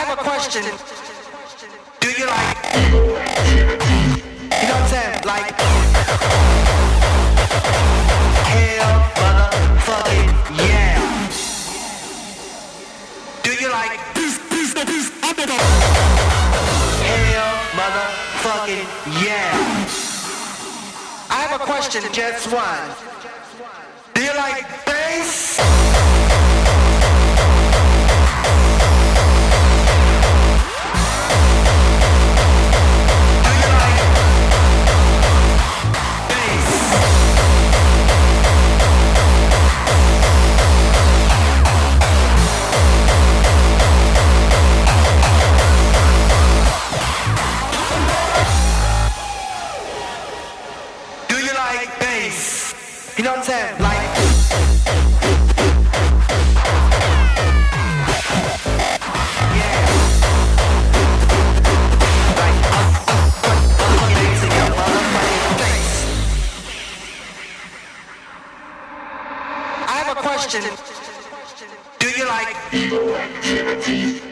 have a question. Do you like, you know what I'm saying? Like, hell motherfucking yeah. Do you like, hell motherfucking yeah. I have a question, just one. Do you like bass? You know what I'm saying? Like, yeah. Like, bass in your motherfucking face. I have a question. Do you like